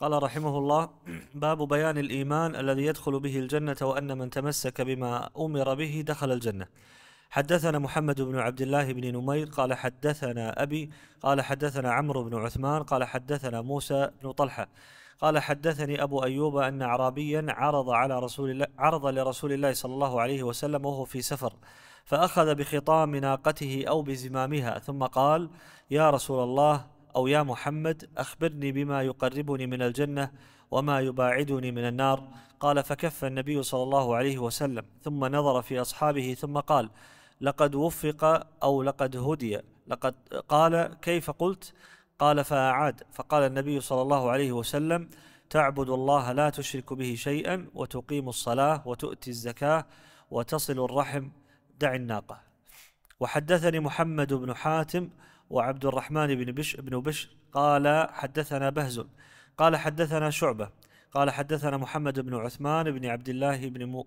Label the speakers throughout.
Speaker 1: قال رحمه الله: باب بيان الإيمان الذي يدخل به الجنة، وأن من تمسك بما أمر به دخل الجنة. حدثنا محمد بن عبد الله بن نمير قال حدثنا أبي قال حدثنا عمرو بن عثمان قال حدثنا موسى بن طلحة قال حدثني أبو أيوب أن أعرابيا عرض لرسول الله صلى الله عليه وسلم وهو في سفر، فأخذ بخطام ناقته أو بزمامها، ثم قال: يا رسول الله، أو يا محمد، أخبرني بما يقربني من الجنة وما يباعدني من النار. قال: فكف النبي صلى الله عليه وسلم، ثم نظر في أصحابه ثم قال: لقد وفق أو لقد هدي. قال: كيف قلت؟ قال: فأعاد. فقال النبي صلى الله عليه وسلم: تعبد الله لا تشرك به شيئا، وتقيم الصلاة، وتؤتي الزكاة، وتصل الرحم، دع الناقة. وحدثني محمد بن حاتم وعبد الرحمن بن بشر قال حدثنا بهز قال حدثنا شعبة قال حدثنا محمد بن عثمان بن عبد الله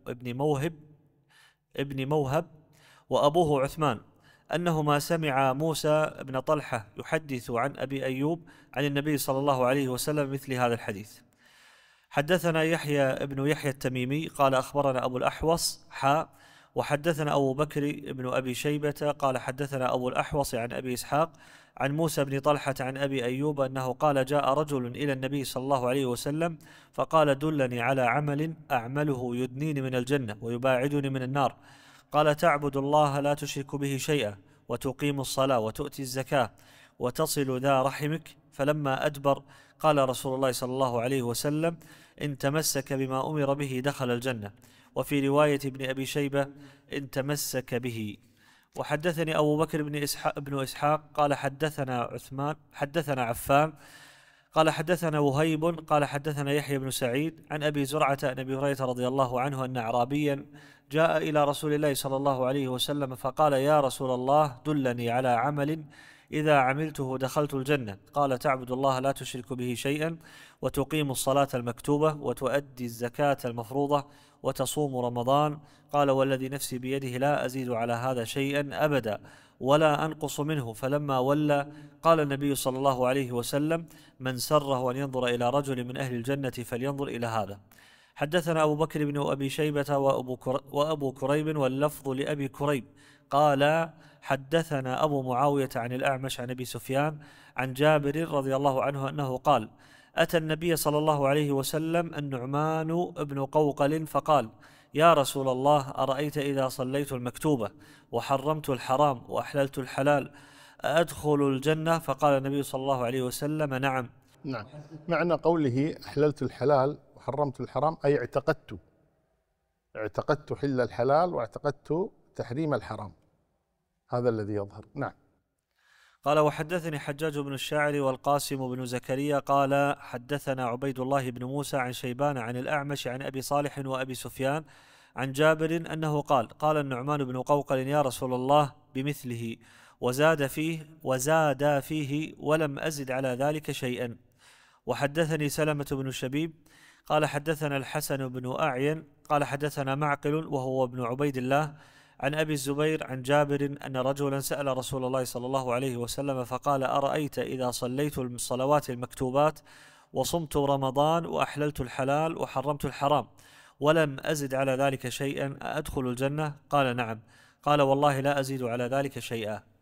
Speaker 1: ابن موهب وأبوه عثمان أنهما سمع موسى بن طلحة يحدث عن أبي أيوب عن النبي صلى الله عليه وسلم مثل هذا الحديث. حدثنا يحيى بن يحيى التميمي قال أخبرنا أبو الأحوص وحدثنا أبو بكر بن أبي شيبة قال حدثنا أبو الأحوص عن أبي إسحاق عن موسى بن طلحة عن أبي أيوب أنه قال: جاء رجل إلى النبي صلى الله عليه وسلم فقال: دلني على عمل أعمله يدنيني من الجنة ويباعدني من النار. قال: تعبد الله لا تشرك به شيئا، وتقيم الصلاة، وتؤتي الزكاة، وتصل ذا رحمك. فلما أدبر قال رسول الله صلى الله عليه وسلم: إن تمسك بما أمر به دخل الجنة. وفي رواية ابن أبي شيبة: إن تمسك به. وحدثني أبو بكر بن إسحاق قال حدثنا عفان قال حدثنا وهيب قال حدثنا يحيى بن سعيد عن أبي زرعة عن أبي هريرة رضي الله عنه أن أعرابيا جاء إلى رسول الله صلى الله عليه وسلم فقال: يا رسول الله، دلني على عمل إذا عملته دخلت الجنة. قال: تعبد الله لا تشرك به شيئا، وتقيم الصلاة المكتوبة، وتؤدي الزكاة المفروضة، وتصوم رمضان. قال: والذي نفسي بيده لا أزيد على هذا شيئا أبدا ولا أنقص منه. فلما ولى قال النبي صلى الله عليه وسلم: من سره أن ينظر إلى رجل من أهل الجنة فلينظر إلى هذا. حدثنا أبو بكر بن أبي شيبة وأبو كريب، واللفظ لأبي كريب قال حدثنا أبو معاوية عن الأعمش عن أبي سفيان عن جابر رضي الله عنه أنه قال: أتى النبي صلى الله عليه وسلم النعمان بن قوقل فقال: يا رسول الله، أرأيت إذا صليت المكتوبة وحرمت الحرام وأحللت الحلال أدخل الجنة؟ فقال النبي صلى الله عليه وسلم: نعم.
Speaker 2: نعم. معنى قوله أحللت الحلال وحرمت الحرام أي اعتقدت حل الحلال واعتقدت تحريم الحرام، هذا الذي يظهر. نعم.
Speaker 1: قال: وحدثني حجاج بن الشاعر والقاسم بن زكريا قال حدثنا عبيد الله بن موسى عن شيبان عن الأعمش عن أبي صالح وأبي سفيان عن جابر أنه قال: قال النعمان بن قوقل: يا رسول الله، بمثله وزاد فيه ولم أزد على ذلك شيئا. وحدثني سلمة بن شبيب قال حدثنا الحسن بن أعين قال حدثنا معقل وهو ابن عبيد الله عن أبي الزبير عن جابر أن رجلا سأل رسول الله صلى الله عليه وسلم فقال: أرأيت إذا صليت الصلوات المكتوبات وصمت رمضان وأحللت الحلال وحرمت الحرام ولم أزد على ذلك شيئا أدخل الجنة؟ قال: نعم. قال: والله لا أزيد على ذلك شيئا.